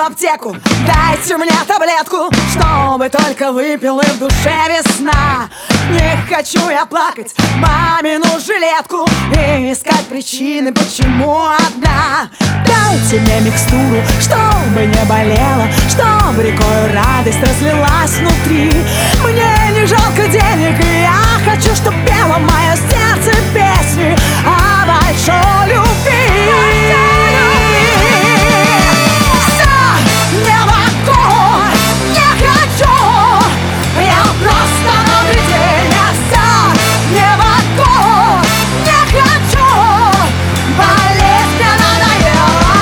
аптеку, дайте мне таблетку, чтобы только выпил и в душе весна. Не хочу я плакать мамину жилетку и искать причины, почему одна. Дайте мне микстуру, чтобы не болело, чтобы рекой радость разлилась внутри. Мне не жалко денег, и я хочу, чтоб пело мое сердце песни о большой любви. Все, не могу, не хочу, я просто на пределе. Все, не могу, не хочу, болезнь мне надоела.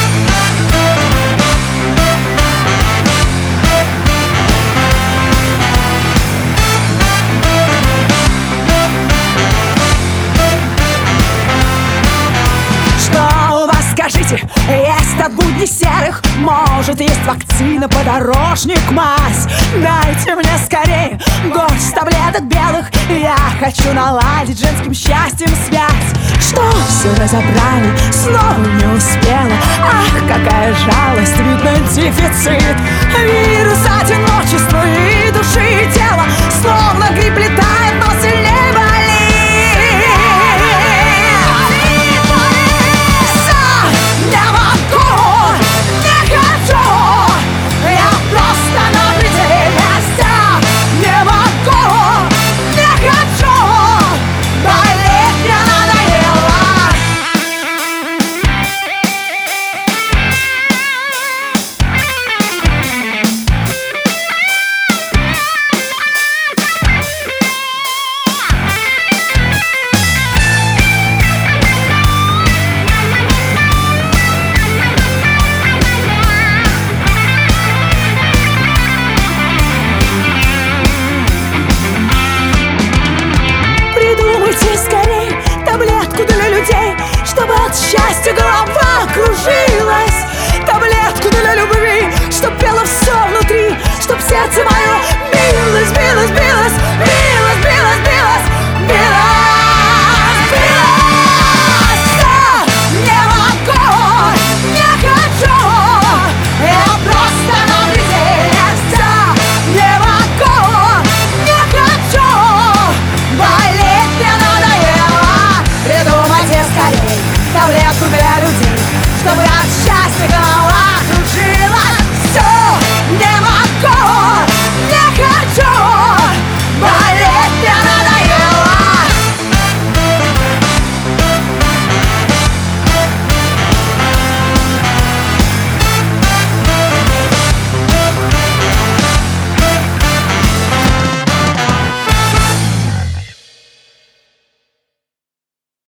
Что у вас, скажите, есть от будней серых? Может, есть вакцина, подорожник, мазь? Дайте мне скорее горсть таблеток белых, я хочу наладить женским счастьем связь. Что все разобрали, снова не успела. Ах, какая жалость, видно дефицит. Вирус одиночества и души, и тела, словно